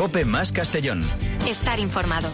COPE más Castellón. Estar informado.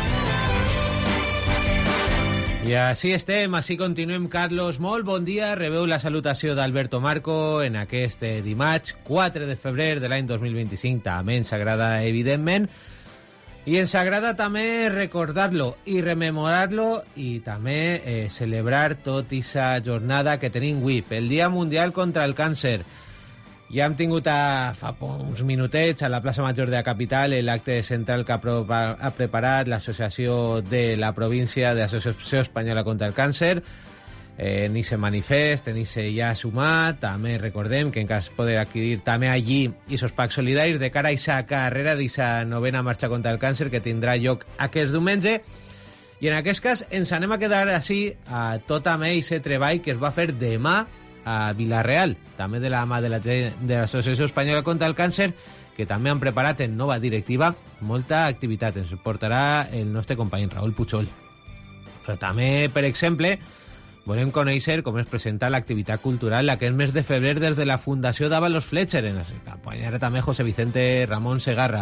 I així estem, així continuem. Carlos, molt bon dia. Rebeu la salutació d'Alberto Marco en aquest dimarts 4 de febrer de l'any 2025. També ens agrada, evidentment. I ens agrada també recordar-lo i rememorar-lo i també celebrar tota aquesta jornada que tenim avui, pel Dia Mundial contra el Càncer. Ja hem tingut fa uns minutets a la plaça Major de la capital l'acte central que ha preparat l'Associació de la Província de l'Associació Espanyola contra el Càncer. Ni se manifest, ni se ja sumat. També recordem que encara es pot adquirir també allí aquests packs solidaris de cara a aquesta carrera, d'aquesta novena marxa contra el càncer que tindrà lloc aquest diumenge. I en aquest cas ens anem a quedar així a tot amb aquest treball que es va fer demà a Vila-real, també de la mà de l'Associació Espanyola contra el Càncer, que també han preparat en nova directiva molta activitat. Ens portarà el nostre company Raúl Puchol. Però també, per exemple, volem conèixer com es presenta l'activitat cultural aquest mes de febrer des de la Fundació d'Ábalos Fletcher. Ens acompanyarà també José Vicente Ramón Segarra.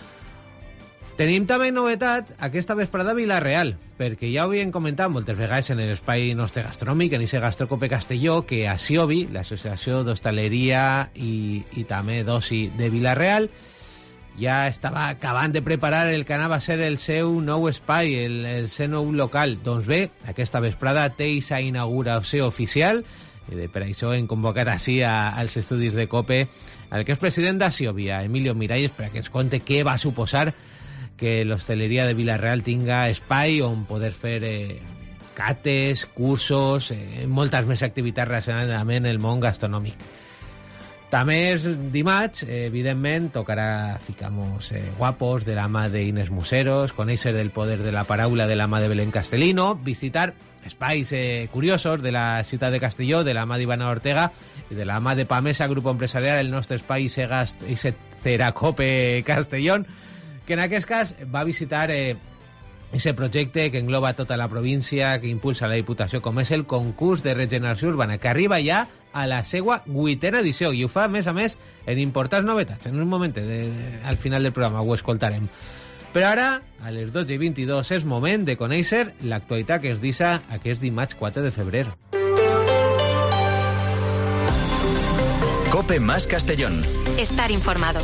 Tenim també novetat aquesta vesprada a Vila-real, perquè ja ho havíem comentat moltes vegades en l'espai nostre gastronòmic, en aquest Gastrocope Castelló, que a Siobi, l'Associació d'Hostaleria i també d'Oci de Vila-real, ja estava acabant de preparar el que anava a ser el seu nou espai, el seu nou local. Doncs bé, aquesta vesprada té aquesta inauguració oficial, i per això hem convocat així als estudis de COPE el que és president de Siobi, Emilio Miralles, perquè ens conte què va suposar que l'hostaleria de Vila-real tinga espai on poder fer cates, cursos, moltes més activitats relacionades amb el món gastronòmic. També és dimarts, evidentment, tocarà Ficamos Guapos de la mà d'Inés Museros, conèixer del poder de la paraula de la mà de Belén Castellino, visitar espais curiosos de la ciutat de Castelló, de la mà d'Ivana Ortega i de la mà de Pamesa, grup empresarial, el nostre espai i Ceracope Castellón, que en aquest cas va visitar aquest projecte que engloba tota la província, que impulsa la Diputació, com és el concurs de regeneració urbana, que arriba ja a la seva 8ª edició, i ho fa, a més, en importants novetats. En un moment, al final del programa, ho escoltarem. Però ara, a les 12:22, és moment de conèixer l'actualitat que es deixa aquest dimarts 4 de febrer. COPE más Castellón. Estar informado.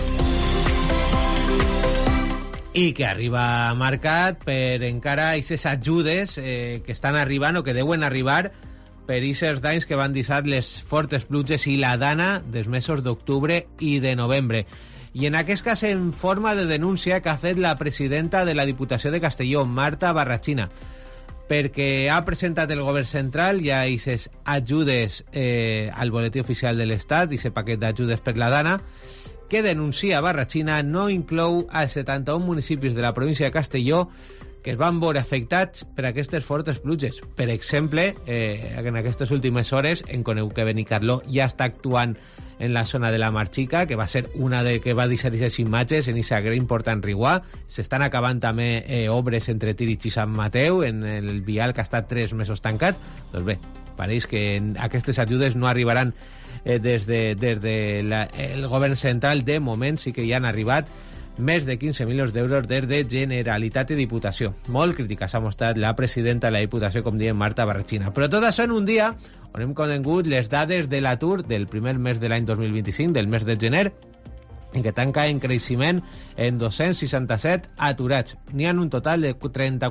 I que arriba marcat per encara aquestes ajudes que estan arribant o que deuen arribar per aquests danys que van deixar les fortes pluges i la dana dels mesos d'octubre i de novembre. I en aquest cas en forma de denúncia que ha fet la presidenta de la Diputació de Castelló, Marta Barrachina, perquè ha presentat el govern central ja aquestes ajudes al boletí oficial de l'Estat, aquest paquet d'ajudes per la dana, que denuncia Barrachina no inclou a 71 municipis de la província de Castelló que es van veure afectats per aquestes fortes pluges. Per exemple, en aquestes últimes hores, en coneu que Benicarló ja està actuant en la zona de la Marxica, que va ser una de que va deixar aquestes imatges en aquesta gran important riuà. S'estan acabant també obres entre Tírig i Sant Mateu, en el vial que ha estat 3 mesos tancat. Doncs bé, pareix que aquestes ajudes no arribaran des del govern central. De moment sí que ja han arribat més de 15 milions d'euros des de Generalitat i Diputació. Molt crítica s'ha mostrat la presidenta de la Diputació, com diem, Marta Barrachina. Però tot això en un dia on hem conegut les dades de l'atur del primer mes de l'any 2025, del mes de gener, i que tanca en creixement en 267 aturats. N'hi ha un total de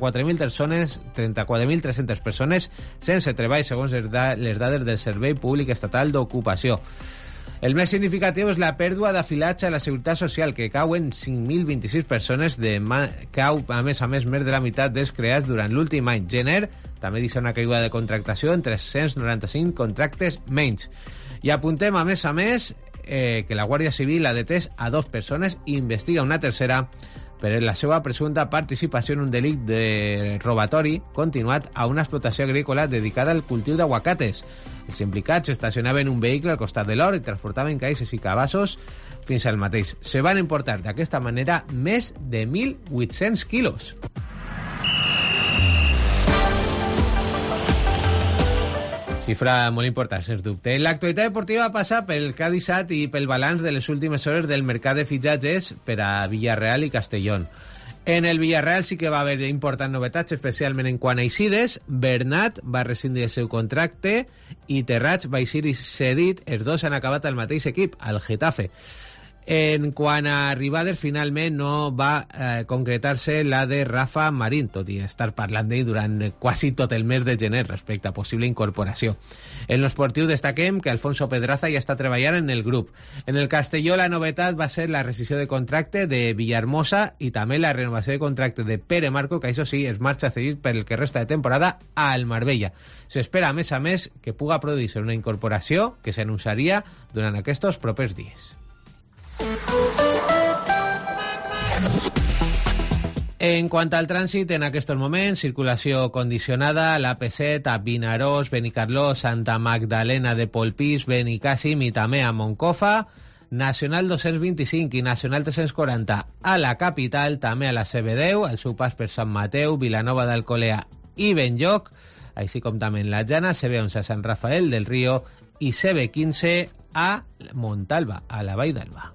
34.300 persones sense treball, segons les dades del Servei Públic Estatal d'Ocupació. El més significatiu és la pèrdua d'afiliats a la Seguretat Social, que cau en 5.026 persones, cau a més més de la meitat dels creats durant l'últim any. Gener també deixa una caiguda de contractació en 395 contractes menys. I apuntem, a més, que la Guàrdia Civil ha detès a 2 persones i investiga una tercera per la seva presumpta participació en un delicte de robatori continuat a una explotació agrícola dedicada al cultiu d'aguacates. Els implicats estacionaven un vehicle al costat de l'hort i transportaven caixes i cabassos fins al mateix. Se van importar d'aquesta manera més de 1.800 quilos. Xifra molt important, sens dubte. L'actualitat deportiva passa pel Cádiz Sat i pel balanç de les últimes hores del mercat de fitxatges per a Villarreal i Castellón. En el Villarreal sí que va haver importants novetats, especialment en quant a eixides. Bernat va rescindir el seu contracte i Terrats va eixir cedit. Els dos han acabat al mateix equip, al Getafe. En quant a arribades, finalment no va concretar-se la de Rafa Marín, tot i estar parlant d'ell durant quasi tot el mes de gener respecte a possible incorporació. En l'esportiu destaquem que Alfonso Pedraza ja està treballant en el grup. En el Castelló la novetat va ser la rescissió de contracte de Villahermosa i també la renovació de contracte de Pere Marco, que això sí, es marxa cedit per el que resta de temporada al Marbella. S'espera, a més, que puga produir-se una incorporació que s'anunciaria durant aquests propers dies. En quant al trànsit, en aquests moments, circulació condicionada a l'AP7 a Vinaròs, Benicarló, Santa Magdalena de Polpís, Benicàssim i també a Moncofa, Nacional 225 i Nacional 340 a la capital, també a la CB10, al seu pas per Sant Mateu, Vilanova d'Alcolea i Benlloc, així com també en la Jana, CB11 a Sant Rafael del Río i CB15 a Montalba, a la Vall d'Alba.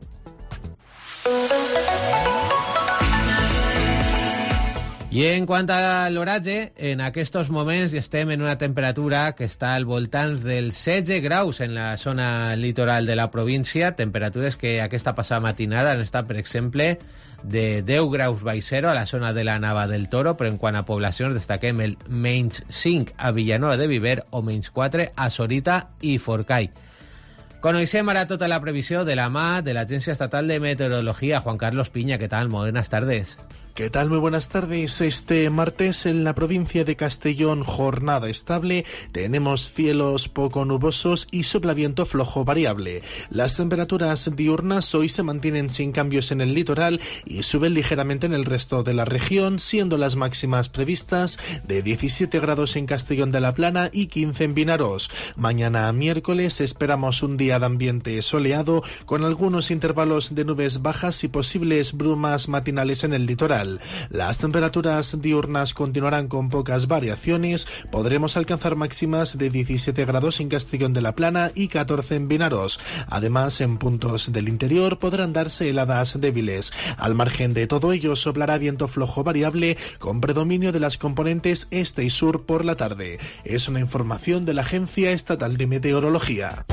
I en quant a l'oratge, en aquests moments estem en una temperatura que està al voltant dels 16 graus en la zona litoral de la província, temperatures que aquesta passada matinada han estat, per exemple, de 10 graus baix 0 a la zona de la Nava del Toro, però en quant a poblacions destaquem el -5 a Villanueva de Viver o -4 a Sorita i Forcall. Coneixem ara tota la previsió de la mà de l'Agència Estatal de Meteorología. Juan Carlos Piña, ¿qué tal? Muy buenas tardes. ¿Qué tal? Muy buenas tardes. Este martes en la provincia de Castellón, jornada estable. Tenemos cielos poco nubosos y sopla viento flojo variable. Las temperaturas diurnas hoy se mantienen sin cambios en el litoral y suben ligeramente en el resto de la región, siendo las máximas previstas de 17 grados en Castellón de la Plana y 15 en Vinaròs. Mañana miércoles esperamos un día de ambiente soleado con algunos intervalos de nubes bajas y posibles brumas matinales en el litoral. Las temperaturas diurnas continuarán con pocas variaciones. Podremos alcanzar máximas de 17 grados en Castellón de la Plana y 14 en Vinaròs. Además, en puntos del interior podrán darse heladas débiles. Al margen de todo ello, soplará viento flojo variable con predominio de las componentes este y sur por la tarde. Es una información de la Agencia Estatal de Meteorología.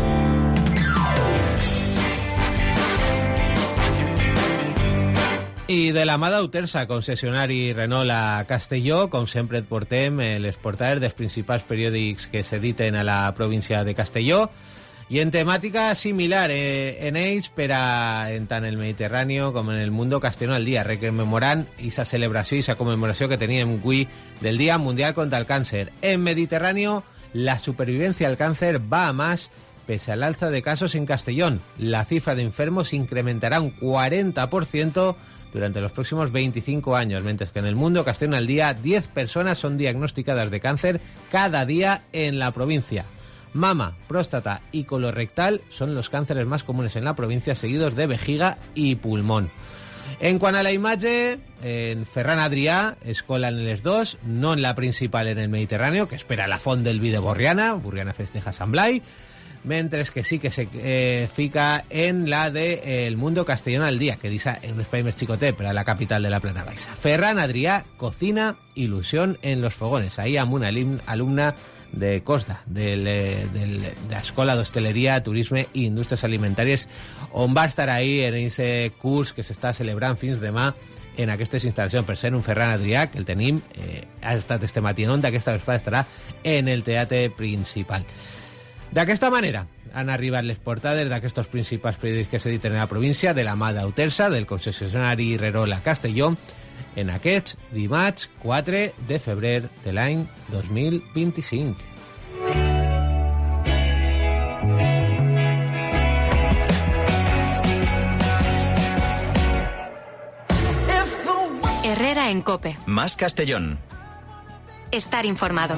I de la mà d'Autersa, concessionari Renault a Castelló, com sempre et portem les portades dels principals periòdics que s'editen a la província de Castelló, i en temàtica similar en ells per a en tant el Mediterrani com en el Mundo Castellón al Dia, rememorant aquesta celebració i aquesta commemoració que teníem avui del Dia Mundial contra el Cáncer. En Mediterrani, la supervivencia al cáncer va a más pese al alza de casos en Castellón. La cifra de enfermos incrementará un 40% durante los próximos 25 años, mientras que en el Mundo Castellón al Día 10 personas son diagnosticadas de cáncer cada día en la provincia. Mama, próstata y colorectal son los cánceres más comunes en la provincia, seguidos de vejiga y pulmón. En quant a la imatge, en Ferran Adrià es cola en les dos, no en la principal en el Mediterráneo, que espera la font del vi de Borriana. Borriana festeja Sant Blai, mientras que sí que se fica en la de El Mundo Castellón al Día, que dice en un espai més xicotet para la capital de la Plana Baixa. Ferran Adrià cocina ilusión en los fogones. Ahí amb una alumna de Costa, de l'Escola d'Hostaleria, Turisme i Indústries Alimentàries, on va estar ahí en aquest curs que s'està celebrant fins demà en aquestes instal·lacions. Per ser un Ferran Adrià, que el tenim, ha estat este matí en Onda, aquesta vesprada estarà en el teatre principal. D'aquesta manera han arribat les portades d'aquests principals periòdics que s'editen a la província de la mà d'Autersa, del concessionari Renault a Castelló, en aquests dimarts 4 de febrer de l'any 2025. Herrera en COPE. Más Castellón. Estar informado.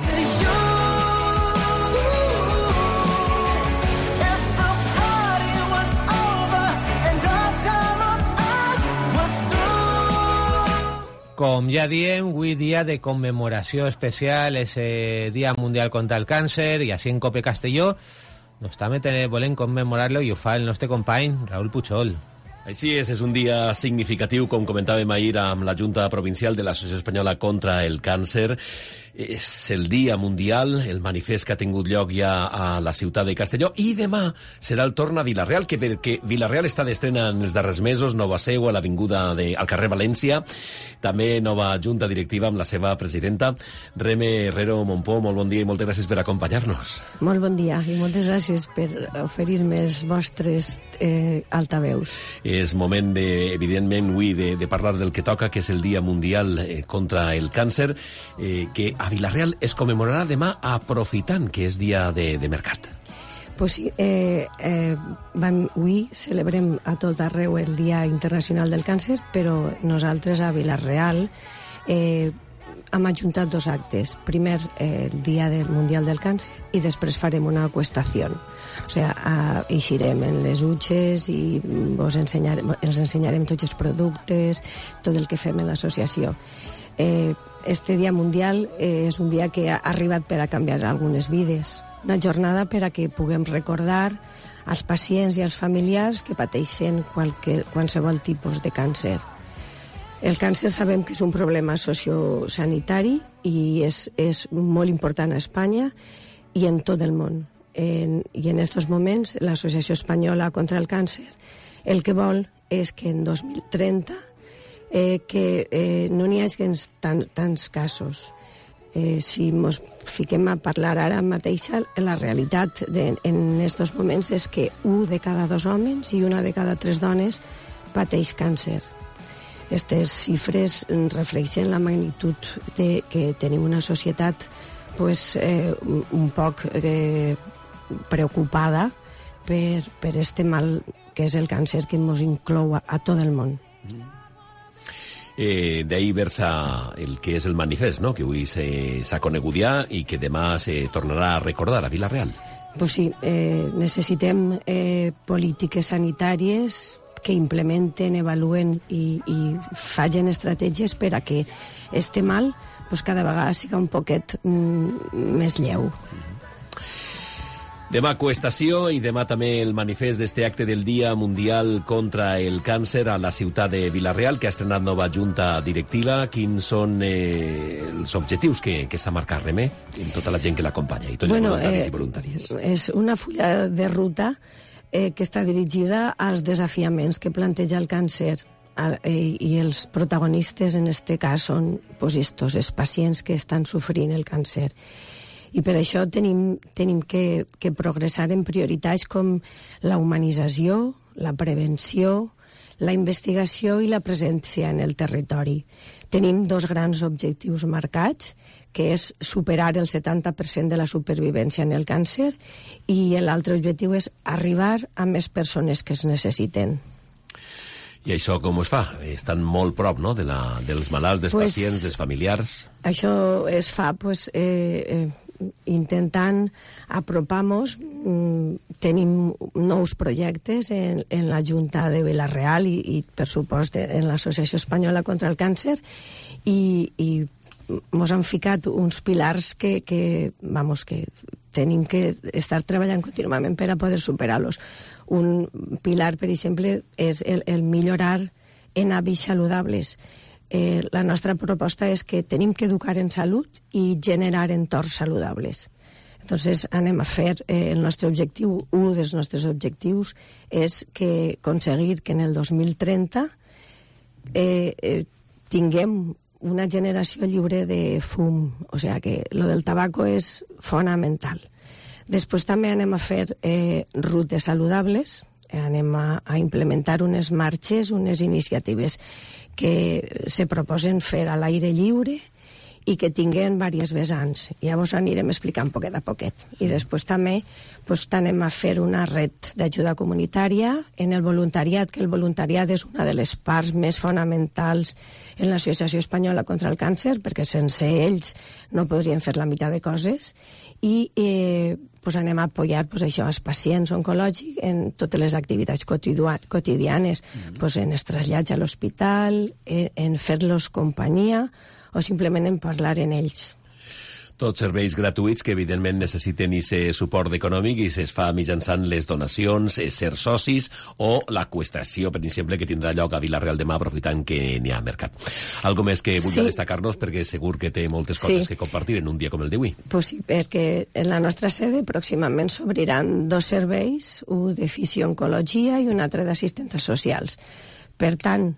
Com ja diem, avui dia de commemoració especial, és Dia Mundial contra el Càncer, i així en Cope Castelló doncs també volem commemorar-lo, i ho fa el nostre company Raúl Puchol. Així és un dia significatiu, com comentàvem ahir amb la Junta Provincial de l'Associació Espanyola contra el Càncer. És el Dia Mundial, el manifest que ha tingut lloc ja a la ciutat de Castelló, i demà serà el torn a Vila-real, perquè Vila-real està d'estrena en els darrers mesos, nova seu a l'avinguda al carrer València, també nova junta directiva amb la seva presidenta, Reme Herrero Montpó. Molt bon dia i moltes gràcies per acompanyar-nos. Molt bon dia i moltes gràcies per oferir-me els vostres altaveus. És moment, evidentment, avui de parlar del que toca, que és el Dia Mundial contra el Càncer, que a Vila-real es commemorarà demà aprofitant que és dia de mercat. Pues sí, avui celebrem a tot arreu el Dia Internacional del Càncer, però nosaltres a Vila-real hem ajuntat dos actes. Primer, el Dia Mundial del Càncer, i després farem una qüestació. O sigui, eixirem en les utxes i els ensenyarem tots els productes, tot el que fem en l'associació. Este Dia Mundial és un dia que ha arribat per a canviar algunes vides. Una jornada per a que puguem recordar als pacients i als familiars que pateixen qualsevol tipus de càncer. El càncer sabem que és un problema sociosanitari i és molt important a Espanya i en tot el món. I en aquests moments l'Associació Espanyola contra el Càncer el que vol és que en 2030 no n'hi hagi tants casos. Si ens fiquem a parlar ara mateix, la realitat en aquests moments és que 1 de cada 2 homes i 1 de cada 3 dones pateix càncer. Aquestes xifres reflexen la magnitud que tenim una societat un poc preocupada per este mal que és el càncer, que ens inclou a tot el món. D'ahir versa el que és el manifest, no?, que avui s'ha conegut ja i que demà se tornarà a recordar a Vila-real. Pues sí, necessitem polítiques sanitàries que implementen, evaluen i facin estratègies per a que este mal cada vegada siga un poquet més lleu. Demà qüestació i demà també el manifest d'este acte del Dia Mundial contra el Càncer a la ciutat de Vila-real, que ha estrenat nova junta directiva. Quins són els objectius que s'ha marcat, Remé, en tota la gent que l'acompanya, i tots els voluntaris i voluntàries? És una fulla de ruta que està dirigida als desafiaments que planteja el càncer, i els protagonistes en este cas són els pacients que estan sofrint el càncer. I per això tenim que progressar en prioritats com la humanització, la prevenció, la investigació i la presència en el territori. Tenim 2 grans objectius marcats, que és superar el 70% de la supervivència en el càncer, i l'altre objectiu és arribar a més persones que es necessiten. I això com es fa? Estan molt prop, no?, dels malalts, dels pacients, dels familiars. Això es fa intentant apropar-nos. Tenim nous projectes en la Junta de Vila-real i per supost, en l'Associació Espanyola contra el Càncer, i ens han ficat uns pilars que tenim que estar treballant contínuament per a poder superar-los. Un pilar, per exemple, és el millorar en hàbits saludables. La nostra proposta és que tenim que educar en salut i generar entorns saludables. Entonces, anem a fer el nostre objectiu. Un dels nostres objectius és aconseguir que en el 2030 tinguem una generació lliure de fum. O sigui que lo del tabaco és fonamental. Després també anem a fer rutes saludables, anem a implementar unes marxes, unes iniciatives que se proposen fer a l'aire lliure i que tinguen diverses vessants. Llavors anirem explicant poquet a poquet. I després també anem a fer una red d'ajuda comunitària en el voluntariat, que el voluntariat és una de les parts més fonamentals en l'Associació Espanyola contra el Càncer, perquè sense ells no podrien fer la meitat de coses, i anem a apoyar això als pacients oncològics en totes les activitats quotidianes, en els trasllats a l'hospital, en fer-los companyia o simplement en parlar en ells. Tots serveis gratuïts que evidentment necessiten aquest suport econòmic i es fa mitjançant les donacions, ser socis o la qüestació, per exemple, que tindrà lloc a Vila-real demà, aprofitant que n'hi ha mercat. Algo més que vull destacar-nos, perquè segur que té moltes coses que compartir en un dia com el d'avui. Pues sí, perquè en la nostra sede pròximament s'obriran 2 serveis, un de fisiooncologia i un altre d'assistentes socials. Per tant,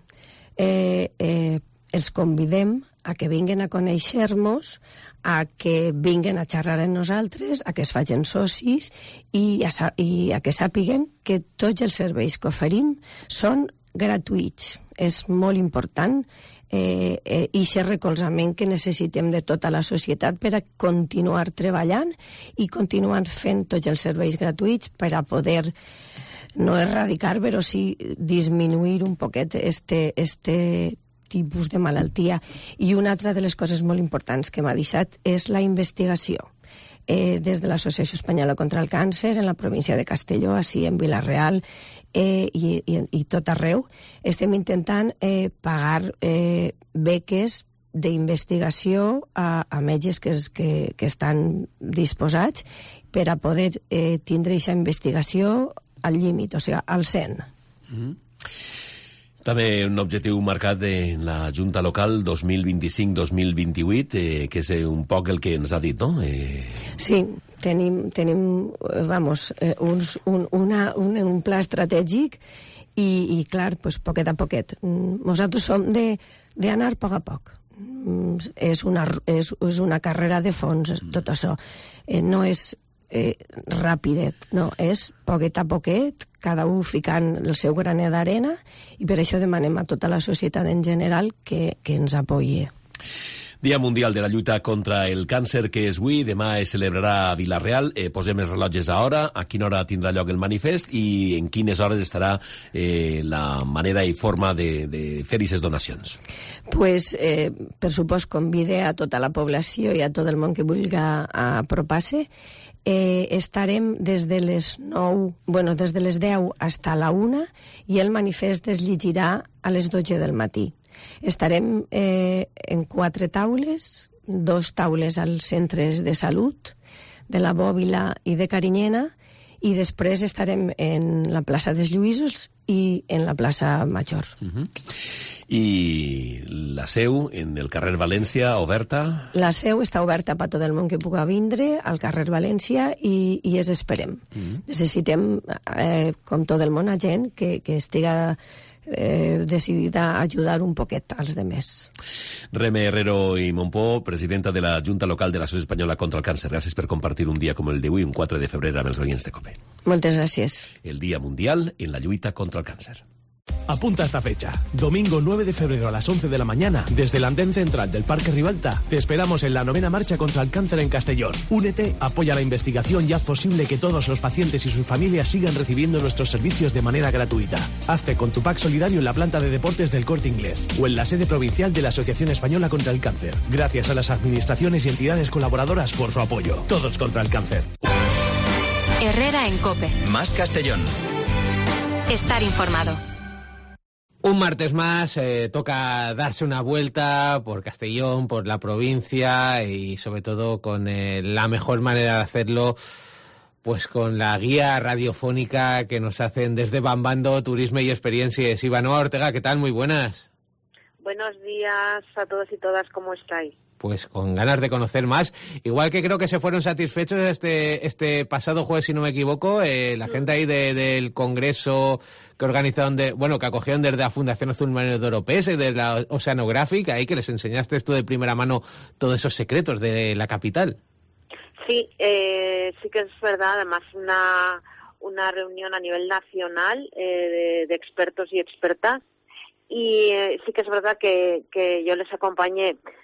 els convidem a que vinguen a conèixer-nos, a que vinguen a xerrar amb nosaltres, a que es facin socis i a que sàpiguen que tots els serveis que oferim són gratuïts. És molt important i aquest recolzament que necessitem de tota la societat per a continuar treballant i continuar fent tots els serveis gratuïts per a poder no erradicar, però sí disminuir un poquet este tipus de malaltia. I una altra de les coses molt importants que m'ha deixat és la investigació. Des de l'Associació Espanyola contra el Càncer, en la província de Castelló, així en Vila-real i tot arreu, estem intentant pagar beques d'investigació a metges que estan disposats per a poder tindre aquesta investigació al límit, o sigui, al 100. També un objectiu marcat en la Junta Local 2025-2028, que és un poc el que ens ha dit, no? Sí, tenim un pla estratègic i clar, poquet a poquet. Nosaltres som d'anar a poc a poc. És una carrera de fons, tot això. No és ràpidet, no, és poquet a poquet, cada un ficant el seu granet d'arena, i per això demanem a tota la societat en general que ens apoyi. Dia Mundial de la Lluita contra el Càncer, que és avui, demà es celebrarà a Vila-real. Posem els rellotges a hora, a quina hora tindrà lloc el manifest i en quines hores estarà la manera i forma de fer aquestes donacions. Pues, per supost, convide a tota la població i a tot el món que vulgui apropar-se. Estarem des de les 10 fins a la 1 i el manifest es llegirà a les 12 del matí. Estarem en 4 taules, 2 taules als centres de salut de la Bòbila i de Carinyena, i després estarem en la plaça dels Lluïsos i en la plaça Major. I la seu en el carrer València, oberta? La seu està oberta per tot el món que pugui vindre al carrer València i es esperem. Necessitem, com tot el món, a gent que estiga decidida a ajudar un poquet als demés. Reme Herrero i Montpó, presidenta de la Junta Local de l'Associació Espanyola contra el Càncer. Gràcies per compartir un dia com el d'avui, un 4 de febrer, amb els oients de COPE. Moltes gràcies. El Día Mundial en la lluita contra el càncer. Apunta esta fecha. Domingo 9 de febrero a las 11 de la mañana, desde el andén central del Parque Ribalta, te esperamos en la 9ª marcha contra el cáncer en Castellón. Únete, apoya la investigación y haz posible que todos los pacientes y sus familias sigan recibiendo nuestros servicios de manera gratuita. Hazte con tu pack solidario en la planta de deportes del Corte Inglés o en la sede provincial de la Asociación Española contra el Cáncer. Gracias a las administraciones y entidades colaboradoras por su apoyo. Todos contra el cáncer. Herrera en COPE. Más Castellón. Estar informado. Un martes más, toca darse una vuelta por Castellón, por la provincia y sobre todo con la mejor manera de hacerlo, pues con la guía radiofónica que nos hacen desde Bambando, Turismo y Experiencias. Ivanoa Ortega, ¿qué tal? Muy buenas. Buenos días a todos y todas, ¿cómo estáis? Pues con ganas de conocer más. Igual que creo que se fueron satisfechos este pasado jueves, si no me equivoco, la gente ahí del congreso que organizaron, que acogieron desde la Fundación Azul Marino de Oropesa y de la Oceanographic, ahí que les enseñaste tú de primera mano todos esos secretos de la capital. Sí, sí que es verdad, además una reunión a nivel nacional de expertos y expertas. Y sí que es verdad que yo les acompañé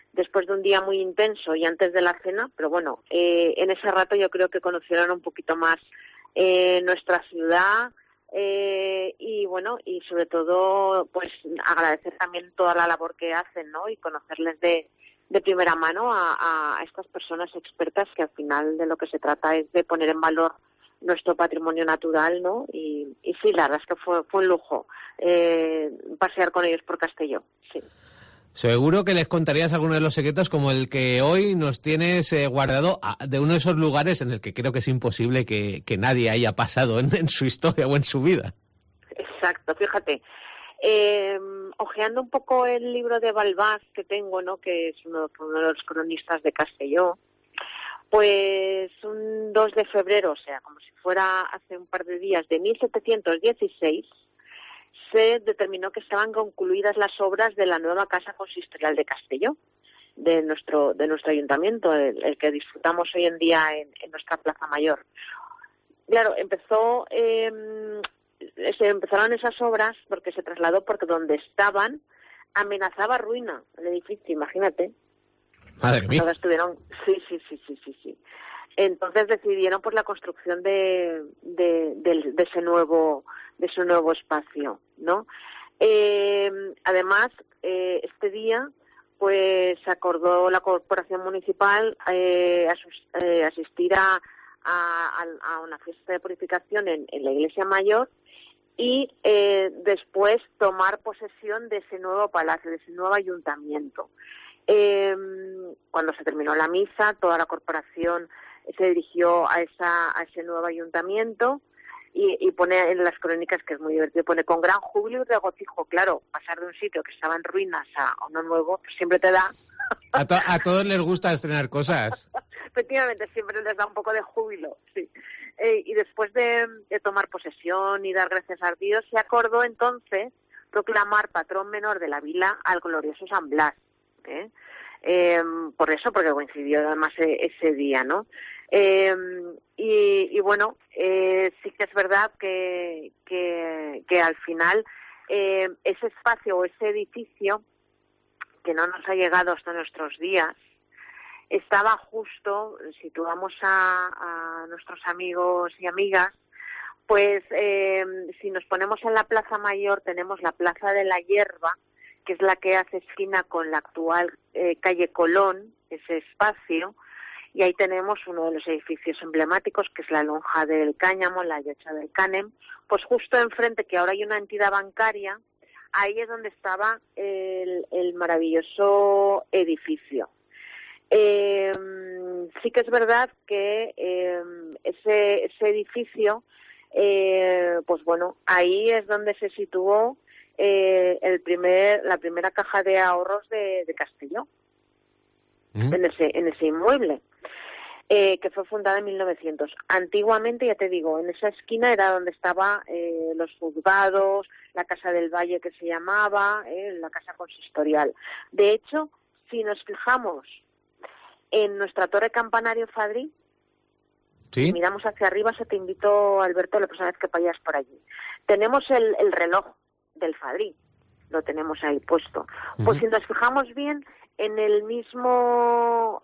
después de un día muy intenso y antes de la cena, pero bueno, en ese rato yo creo que conocieron un poquito más nuestra ciudad, y bueno, y sobre todo pues agradecer también toda la labor que hacen, ¿no? Y conocerles de primera mano a estas personas expertas, que al final de lo que se trata es de poner en valor nuestro patrimonio natural, ¿no? Y sí, la verdad es que fue un lujo pasear con ellos por Castelló, sí. Seguro que les contarías algunos de los secretos, como el que hoy nos tienes guardado, de uno de esos lugares en el que creo que es imposible que nadie haya pasado en su historia o en su vida. Exacto, fíjate. Ojeando un poco el libro de Balbás que tengo, ¿no? Que es uno de los cronistas de Castelló, pues un 2 de febrero, o sea, como si fuera hace un par de días, de 1716, se determinó que estaban concluidas las obras de la nueva Casa Consistorial de Castelló, de nuestro ayuntamiento, el que disfrutamos hoy en día en nuestra Plaza Mayor. Claro, se empezaron esas obras porque se trasladó, porque donde estaban amenazaba ruina el edificio, imagínate. Madre mía. Entonces estuvieron, sí. Entonces decidieron pues la construcción de ese nuevo espacio, ¿no? Además, este día pues acordó la corporación municipal asistir a una fiesta de purificación en la iglesia mayor, y después tomar posesión de ese nuevo palacio, de ese nuevo ayuntamiento. Cuando se terminó la misa, toda la corporación se dirigió a ese nuevo ayuntamiento, y pone en las crónicas, que es muy divertido, pone: con gran júbilo y regocijo. Claro, pasar de un sitio que estaba en ruinas a uno nuevo, pues siempre te da... A todos les gusta estrenar cosas. Efectivamente, siempre les da un poco de júbilo, sí. Y después de tomar posesión y dar gracias a Dios, se acordó entonces proclamar patrón menor de la vila al glorioso San Blas. Por eso, porque coincidió además ese día, ¿no? Y bueno, sí que es verdad que al final ese espacio o ese edificio, que no nos ha llegado hasta nuestros días, estaba justo, situamos a nuestros amigos y amigas, pues si nos ponemos en la Plaza Mayor, tenemos la Plaza de la Hierba, que es la que hace esquina con la actual calle Colón, ese espacio, y ahí tenemos uno de los edificios emblemáticos, que es la Lonja del Cáñamo, la Llocha del Canem. Pues justo enfrente, que ahora hay una entidad bancaria, ahí es donde estaba el maravilloso edificio. Sí que es verdad que ese edificio, pues bueno, ahí es donde se situó la primera caja de ahorros de Castelló, en ese inmueble, que fue fundada en 1900. Antiguamente, ya te digo, en esa esquina era donde estaba los juzgados, la Casa del Valle, que se llamaba, la Casa Consistorial. De hecho, si nos fijamos en nuestra torre campanario Fadrí, ¿sí? Miramos hacia arriba, te invito, Alberto, la próxima vez que vayas por allí. Tenemos el reloj del Fadrí, lo tenemos ahí puesto. Pues si nos fijamos bien, en el mismo,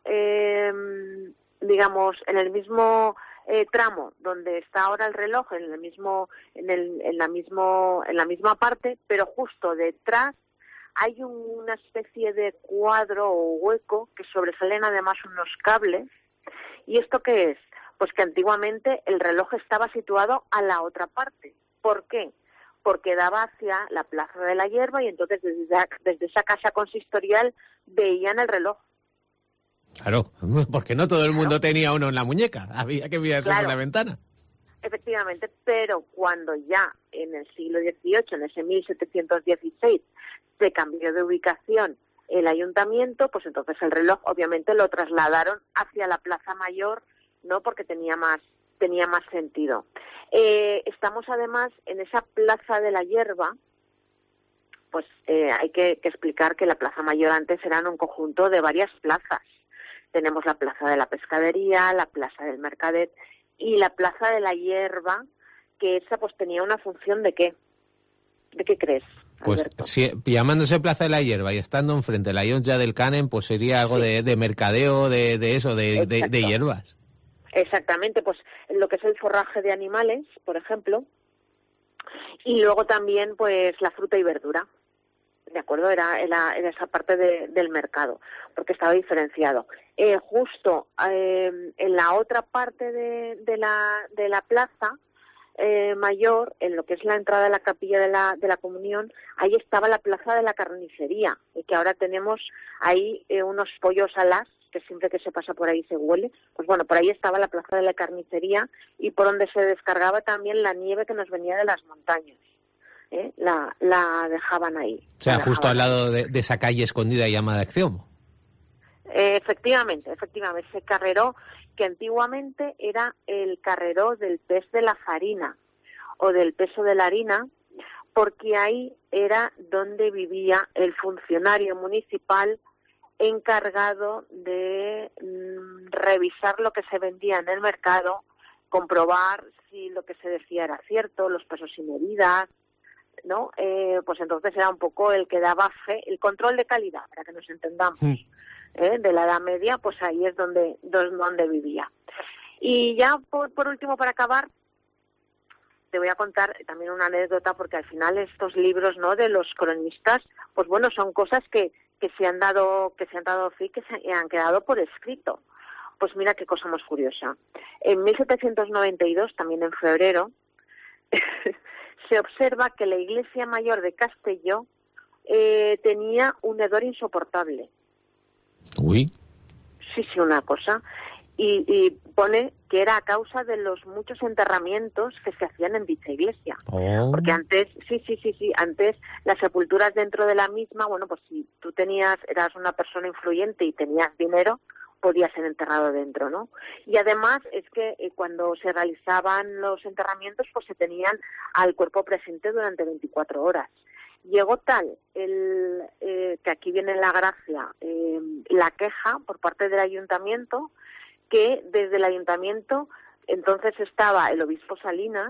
tramo donde está ahora el reloj, en la misma parte, pero justo detrás hay una especie de cuadro o hueco que sobresalen además unos cables. ¿Y esto qué es? Pues que antiguamente el reloj estaba situado a la otra parte. ¿Por qué? Porque daba hacia la Plaza de la Hierba, y entonces desde esa casa consistorial veían el reloj. Claro, porque no todo el mundo tenía uno en la muñeca, había que mirarse por la ventana. Efectivamente, pero cuando ya en el siglo XVIII, en ese 1716, se cambió de ubicación el ayuntamiento, pues entonces el reloj obviamente lo trasladaron hacia la Plaza Mayor, ¿no? Porque tenía más sentido. Estamos además en esa Plaza de la Hierba, pues hay que explicar que la Plaza Mayor antes era un conjunto de varias plazas. Tenemos la Plaza de la Pescadería, la Plaza del Mercadet y la Plaza de la Hierba, que esa pues tenía una función ¿de qué? ¿De qué crees? Pues Alberto. llamándose Plaza de la Hierba y estando enfrente de la Llotja del Canem, pues sería algo de mercadeo de eso, de hierbas. Exactamente, pues lo que es el forraje de animales, por ejemplo, y luego también pues la fruta y verdura. De acuerdo, era esa parte del mercado, porque estaba diferenciado. Justo en la otra parte de la plaza mayor, en lo que es la entrada de la capilla de la Comunión, ahí estaba la plaza de la carnicería, y que ahora tenemos ahí unos pollos alas, que siempre que se pasa por ahí se huele. Pues bueno, por ahí estaba la plaza de la carnicería, y por donde se descargaba también la nieve que nos venía de las montañas. La dejaban ahí. O sea, justo al lado de esa calle escondida llamada Acción. Efectivamente, ese carreró que antiguamente era el carreró del pez de la farina o del peso de la harina, porque ahí era donde vivía el funcionario municipal encargado de revisar lo que se vendía en el mercado, comprobar si lo que se decía era cierto, los pesos y medidas, ¿no? Pues entonces era un poco el que daba fe, el control de calidad, para que nos entendamos, de la Edad Media, pues ahí es donde vivía. Y ya por último, para acabar, te voy a contar también una anécdota, porque al final estos libros, ¿no?, de los cronistas, pues bueno, son cosas que se han dado fe, que se han quedado por escrito. Pues mira qué cosa más curiosa. En 1792, también en febrero, se observa que la iglesia mayor de Castelló tenía un hedor insoportable. Uy. Sí, una cosa. Y pone que era a causa de los muchos enterramientos que se hacían en dicha iglesia. Oh. Porque antes, antes las sepulturas dentro de la misma, bueno, pues si tú eras una persona influyente y tenías dinero, podía ser enterrado dentro, ¿no? Y además es que cuando se realizaban los enterramientos, pues se tenían al cuerpo presente durante 24 horas. Llegó tal que aquí viene la gracia, la queja por parte del ayuntamiento, que desde el ayuntamiento, entonces estaba el obispo Salinas,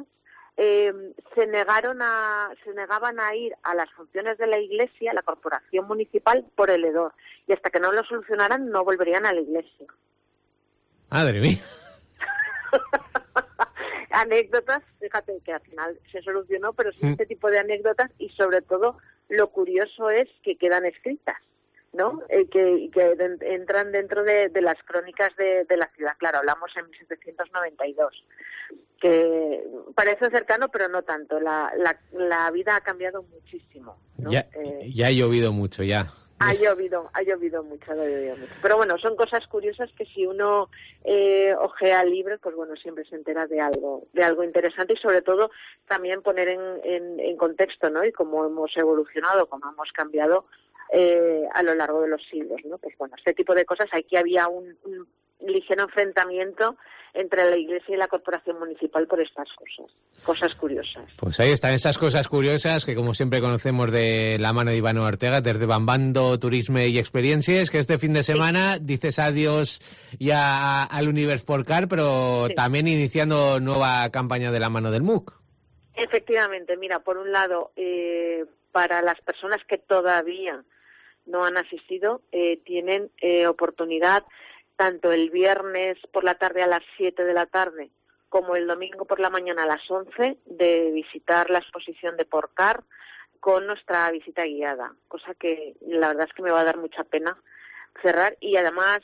se negaban a ir a las funciones de la iglesia, la corporación municipal, por el hedor, y hasta que no lo solucionaran no volverían a la iglesia. Madre mía. Anécdotas, fíjate que al final se solucionó, pero sí este tipo de anécdotas, y sobre todo lo curioso es que quedan escritas, ¿no? Que entran dentro de las crónicas de la ciudad. Claro, hablamos en 1792, que parece cercano, pero no tanto. La vida ha cambiado muchísimo, ¿no? Ya ha llovido mucho, ya. Ha llovido mucho. Pero bueno, son cosas curiosas que si uno ojea libros, pues bueno, siempre se entera de algo interesante, y sobre todo también poner en contexto, ¿no? Y cómo hemos evolucionado, cómo hemos cambiado a lo largo de los siglos, ¿no? Pues bueno, este tipo de cosas. Aquí había un ligero enfrentamiento entre la Iglesia y la Corporación Municipal por estas cosas curiosas. Pues ahí están esas cosas curiosas que, como siempre, conocemos de la mano de Iván Ortega, desde Bambando Turisme y Experiencias, que este fin de semana dices adiós ya al Univers Porcar, pero también iniciando nueva campaña de la mano del MUC. Efectivamente, mira, por un lado, para las personas que todavía no han asistido, tienen oportunidad tanto el viernes por la tarde a las 7 de la tarde como el domingo por la mañana a las 11 de visitar la exposición de Porcar con nuestra visita guiada, cosa que la verdad es que me va a dar mucha pena cerrar, y además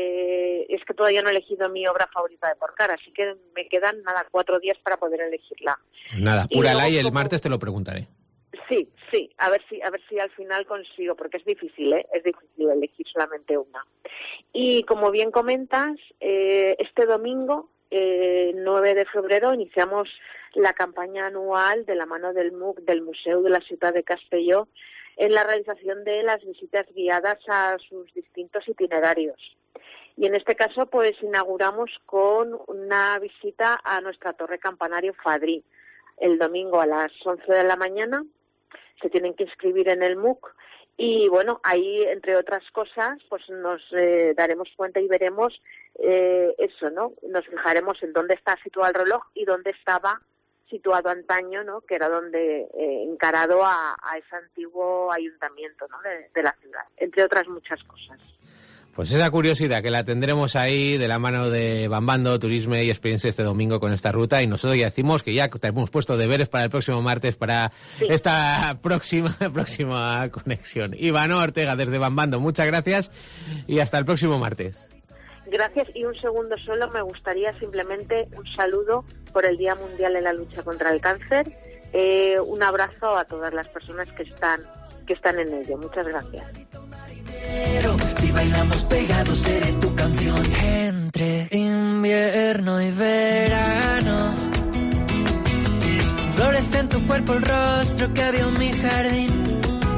es que todavía no he elegido mi obra favorita de Porcar, así que me quedan 4 días para poder elegirla. Nada, apúrala y el martes te lo preguntaré. Sí, a ver si al final consigo, porque es difícil elegir solamente una. Y como bien comentas, este domingo, 9 de febrero, iniciamos la campaña anual de la mano del MUC, del Museo de la Ciudad de Castelló, en la realización de las visitas guiadas a sus distintos itinerarios. Y en este caso, pues inauguramos con una visita a nuestra torre campanario Fadrí, el domingo a las 11 de la mañana. Se tienen que inscribir en el MUC, y bueno, ahí, entre otras cosas, pues nos daremos cuenta y veremos eso, ¿no? Nos fijaremos en dónde está situado el reloj y dónde estaba situado antaño, ¿no? Que era donde encarado a ese antiguo ayuntamiento, ¿no? de la ciudad, entre otras muchas cosas. Pues esa curiosidad que la tendremos ahí de la mano de Bambando, Turismo y Experiencia este domingo con esta ruta, y nosotros ya decimos que ya tenemos puesto deberes para el próximo martes para esta próxima conexión. Ivana Ortega desde Bambando, muchas gracias y hasta el próximo martes. Gracias, y un segundo solo, me gustaría simplemente un saludo por el Día Mundial de la Lucha contra el Cáncer, un abrazo a todas las personas que están en ello. Muchas gracias. Si bailamos pegados seré tu canción. Entre invierno y verano florece en tu cuerpo el rostro que vio en mi jardín,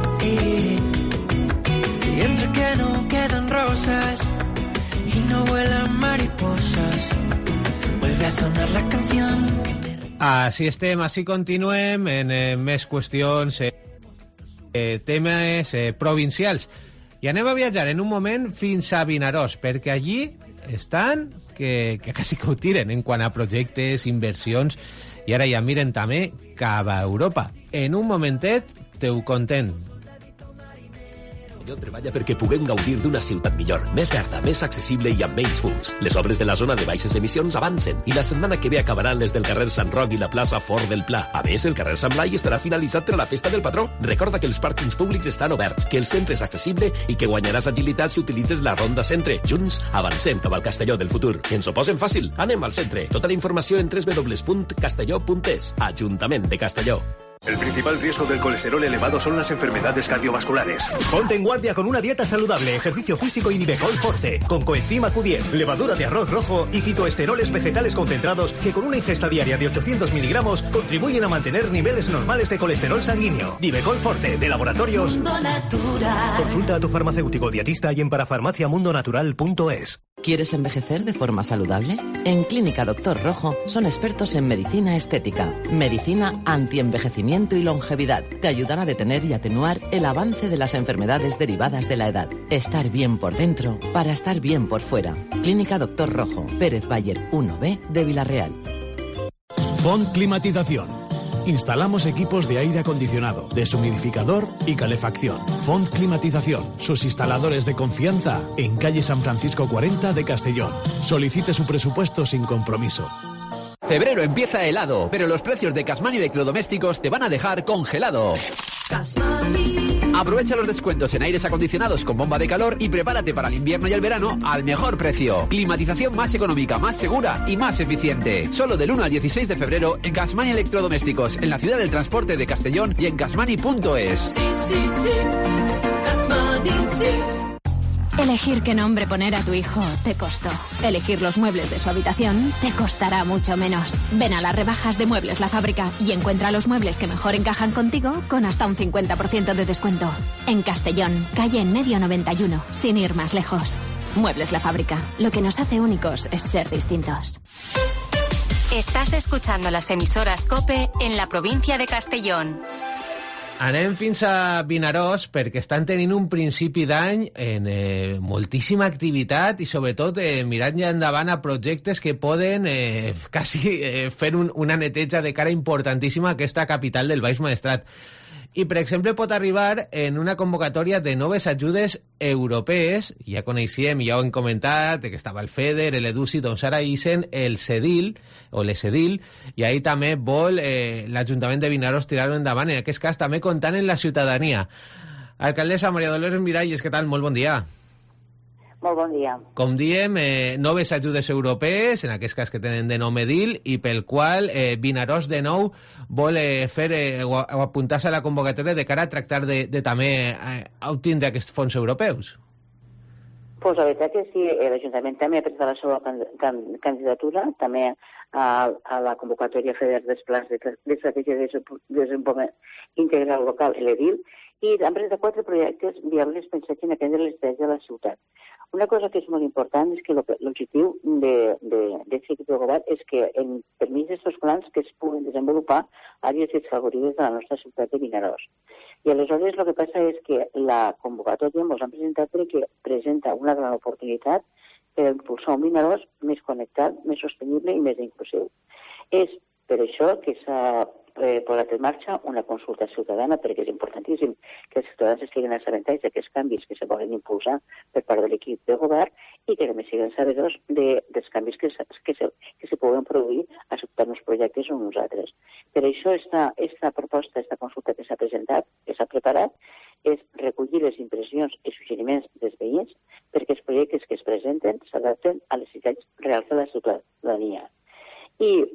y entre que no quedan rosas y no vuelan mariposas, vuelve a sonar la canción que me... Així estem, així continuem en més qüestions, temes provincials. I anem a viatjar en un moment fins a Vinaròs, perquè allí estan que quasi que ho tiren en quant a projectes, inversions, i ara ja miren també cap a Europa. En un momentet te ho contem. Treballa perquè puguem gaudir d'una ciutat millor, més verda, més accessible i amb menys fums. Les obres de la zona de baixes emissions avancen i la setmana que ve acabaran les del carrer Sant Roc i la plaça Fort del Pla. A més, el carrer Sant Blai estarà finalitzat per a la festa del patró. Recorda que els pàrquings públics estan oberts, que el centre és accessible i que guanyaràs agilitat si utilitzes la ronda centre. Junts, avancem cap al Castelló del futur. I ens ho posem fàcil. Anem al centre. Tota la informació en www.castelló.es. Ajuntament de Castelló. El principal riesgo del colesterol elevado son las enfermedades cardiovasculares. Ponte en guardia con una dieta saludable, ejercicio físico y Nivecol Forte, con coenzima Q10, levadura de arroz rojo y fitoesteroles vegetales concentrados que con una ingesta diaria de 800 miligramos contribuyen a mantener niveles normales de colesterol sanguíneo. Nivecol Forte, de Laboratorios Mundo Natural. Consulta a tu farmacéutico dietista y en parafarmaciamundonatural.es. ¿Quieres envejecer de forma saludable? En Clínica Doctor Rojo son expertos en medicina estética, medicina antienvejecimiento y longevidad. Te ayudan a detener y atenuar el avance de las enfermedades derivadas de la edad. Estar bien por dentro para estar bien por fuera. Clínica Doctor Rojo, Pérez Bayer 1B de Villarreal. Font Climatización. Instalamos equipos de aire acondicionado, deshumidificador y calefacción. Font Climatización, sus instaladores de confianza en calle San Francisco 40 de Castellón. Solicite su presupuesto sin compromiso. Febrero empieza helado, pero los precios de Casmani Electrodomésticos te van a dejar congelado. Aprovecha los descuentos en aires acondicionados con bomba de calor y prepárate para el invierno y el verano al mejor precio. Climatización más económica, más segura y más eficiente. Solo del 1 al 16 de febrero en Casmani Electrodomésticos, en la ciudad del transporte de Castellón y en casmani.es. Sí, sí, sí. Casmani, sí. Elegir qué nombre poner a tu hijo te costó. Elegir los muebles de su habitación te costará mucho menos. Ven a las rebajas de Muebles La Fábrica y encuentra los muebles que mejor encajan contigo con hasta un 50% de descuento. En Castellón, calle En Medio 91, sin ir más lejos. Muebles La Fábrica. Lo que nos hace únicos es ser distintos. Estás escuchando las emisoras COPE en la provincia de Castellón. Anem fins a Vinaròs perquè estan tenint un principi d'any en moltíssima activitat i sobretot mirant ja endavant a projectes que poden quasi fer una neteja de cara importantíssima a aquesta capital del Baix Maestrat. I, per exemple, pot arribar en una convocatòria de noves ajudes europees. Ja coneixíem, ja ho hem comentat, que estava el FEDER, l'EDUSI, doncs ara hicen el CEDIL, o l'ECEDIL, i ahir també vol l'Ajuntament de Vinaròs tirar-ho endavant, en aquest cas també comptant en la ciutadania. Alcaldessa Maria Dolores Miralles, què tal? Molt bon dia. Molt bon dia. Com diem, noves ajudes europees, en aquest cas que tenen de nom EDIL, i pel qual Vinaròs de nou vol fer o apuntar-se a la convocatòria de cara a tractar de també obtindre aquests fons europeus. Pues la veritat és que sí, l'Ajuntament també ha presentat la seva candidatura, també a la convocatòria FEDER dels plans d'estratègia de desenvolupament integral local, l'EDIL, i han presentat 4 projectes viables pensats en atendre les necessitats de la ciutat. Una cosa que és molt important és que l'objectiu d'aquest equip de govern és que, per mig d'aquests plans, que es puguin desenvolupar àrees desfavorides de la nostra ciutat de Vinaròs. I aleshores el que passa és que la convocatòria ens han presentat perquè presenta una gran oportunitat per impulsar un Vinaròs més connectat, més sostenible i més inclusiu. És Per això que s'ha posat en marxa una consulta ciutadana, perquè és importantíssim que els ciutadans estiguin assabentats d'aquests canvis que se volen impulsar per part de l'equip de govern i que també siguin sabedors dels canvis que se poden produir acceptant uns projectes o uns altres. Per això esta proposta, esta consulta que s'ha presentat, que s'ha preparat, és recollir les impressions i suggeriments dels veïns perquè els projectes que es presenten s'adapten a les necessitats reals de la ciutadania. Y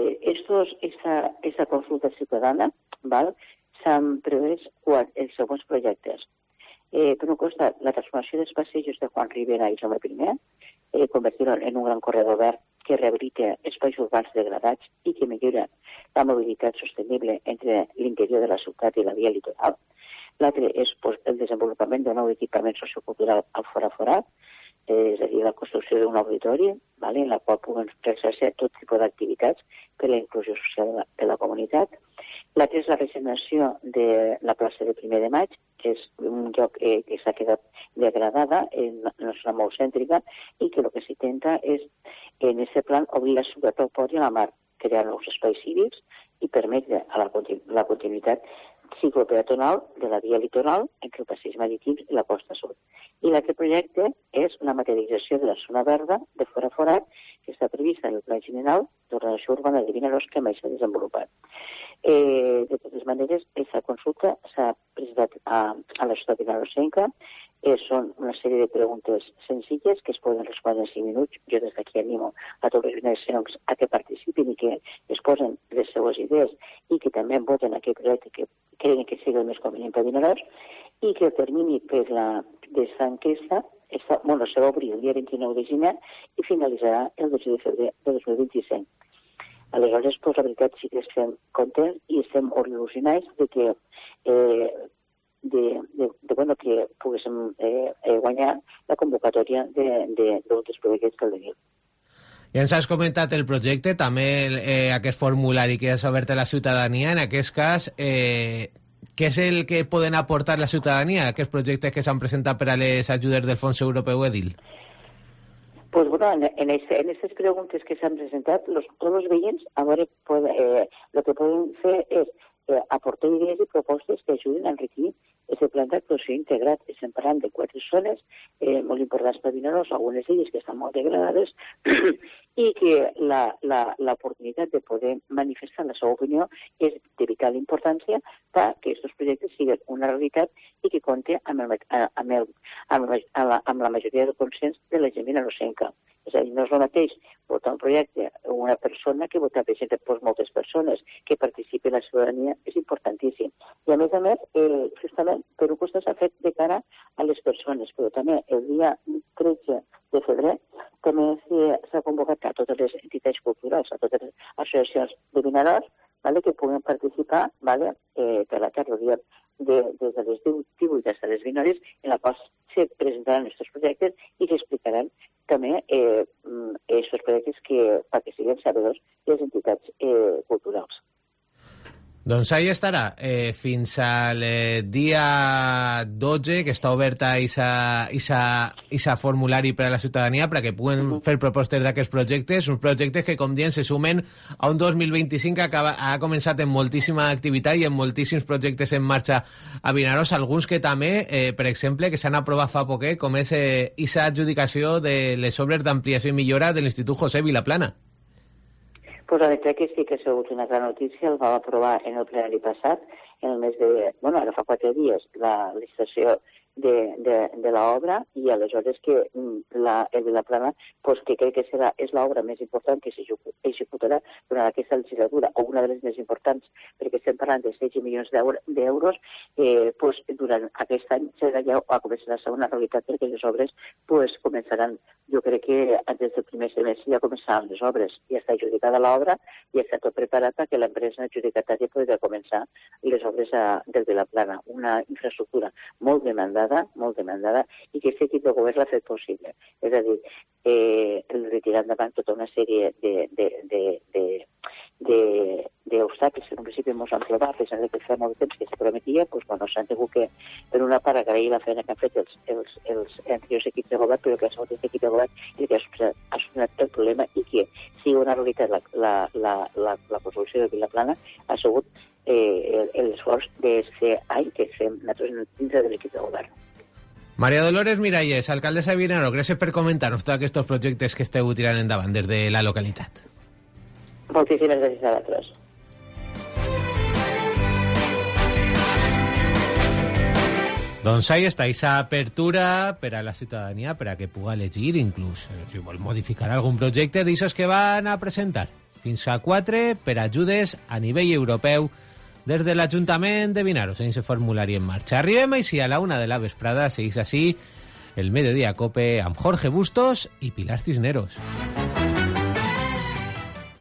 esta consulta ciutadana, ¿vale? S'han previst els següents projectes. Per un costat, la transformació dels passejos de Juan Rivera i Jaume I, convertir-lo en un gran corredor verd que rehabilita espais urbans degradats i que millora la mobilitat sostenible entre l'interior de la ciutat i la via litoral. L'altre és el desenvolupament d'un nou equipament sociocultural al Fora, és a dir, la construcció d'un auditori, en la qual puguen realitzar tot tipus d'activitats per a la inclusió social de la comunitat. L'altre és la regeneració de la plaça de 1 de maig, que és un lloc que s'ha quedat degradada, no és molt cèntrica, i que el que s'intenta és, en aquest plan, obrir la ciutat al port i a la mar, crear nous espais cívics i permetre la continuïtat ciclopeatonal de la via litoral entre el passeig marítim i la costa sud. I l'altre projecte és la materialització de la zona verda de Forat, que està prevista en el Pla General d'Ordenació Urbana de Vinaròs que mai s'ha desenvolupat. De totes maneres, aquesta consulta s'ha presentat a la ciutat vinaròsenca. Són una sèrie de preguntes senzilles que es poden respondre en 5 minuts. Jo des d'aquí animo a tots els vinaròsencs a que participin i que es posen les seues idees i que també voten aquest projecte que creuen que sigui el més convenient per Vinaròs, i que el termini per aquesta enquesta s'ha d'obrir el dia 29 de gener i finalitzarà el 12 de febrer de 2025. Aleshores, la veritat sí que estem contents i estem il·lusionats que poguéssim guanyar la convocatòria d'altres projectes del DENIL. Ja ens has comentat el projecte, també aquest formulari que has obert a la ciutadania. En aquest cas, què és el que poden aportar la ciutadania, aquests projectes que s'han presentat per a les ajudes del Fons Europeu EDIL? Pues bueno, en estas preguntas que se han presentado, todos los veïns ahora lo que pueden hacer es aportar idees i propostes que ajuden a enriquir aquest pla d'actuació integrat. Estem parlant de 4 zones molt importants per Vinaròs, algunes d'elles que estan molt degradades, i que l'oportunitat de poder manifestar la seva opinió és de vital importància perquè aquests projectes siguin una realitat i que compti amb la majoria de consens de la gent vinaròsenca. És a dir, no és el mateix votar un projecte una persona que votar, per exemple, moltes persones. Que participi la ciutadania és importantíssim. I a més, justament, per un costat s'ha fet de cara a les persones, però també el dia 13 de febrer també s'ha convocat a totes les entitats culturals, a totes les associacions de Vinaròs, que puguen participar per la tarda des de les 18 fins a les 20 hores, en la qual se presentaran aquests projectes i que explicaran també aquests projectes perquè siguin sabedors les entitats culturals. Doncs ahí estarà, fins al dia 12, que està oberta aquesta formulari per a la ciutadania perquè puguen fer propostes d'aquests projectes, uns projectes que, com diem, se sumen a un 2025 que ha començat amb moltíssima activitat i amb moltíssims projectes en marxa a Vinaròs, alguns que també, per exemple, que s'han aprovat fa poquet, com és aquesta adjudicació de les obres d'ampliació i millora de l'Institut José Vilaplana. Pues la veritat que sí que ha sigut una gran notícia, el vam aprovar en el plenari passat, en el mes de... ara fa 4 dies, la licitació de l'obra, i aleshores que el Vilaplana, que crec que és l'obra més important que s'executarà durant aquesta legislatura, o una de les més importants, perquè estem parlant de 16 milions d'euros, durant aquest any ja començarà a ser una realitat, perquè les obres començaran, jo crec que des del primer semestre ja començaran les obres, ja està adjudicada l'obra, ja està tot preparat perquè l'empresa adjudicatària pugui començar les obres del Vilaplana, una infraestructura molt demandada, i que aquest equip de govern l'ha fet possible. És a dir, retirar endavant tota una sèrie d'obstacles que en un principi ens han trobat, des de que fa molt de temps que se prometia, doncs, bueno, s'han tingut que, per una part, agrair la feina que han fet els anteriors equips de govern, però que ha sigut aquest equip de govern i que ha solucionat el problema i que sigui una realitat la construcció de Vilaplana ha sigut l'esforç d'aquest any que fem nosaltres dintre de l'equip de govern. Maria Dolores Miralles, alcaldessa de Vinaròs, gràcies per comentar-nos tots aquests projectes que esteu tirant endavant des de la localitat. Moltíssimes gràcies a vosaltres. Doncs ahí està, aquesta apertura per a la ciutadania, per a que pugui elegir, inclús, si vol modificar algun projecte d'aixòs que van a presentar. Fins a 4 per ajudes a nivell europeu des de l'Ajuntament de Vinaròs. Tenim el formulari en marxa. Arribem així a la 1 de la vesprada, seguís així el Mediodía Cope amb Jorge Bustos i Pilar Cisneros.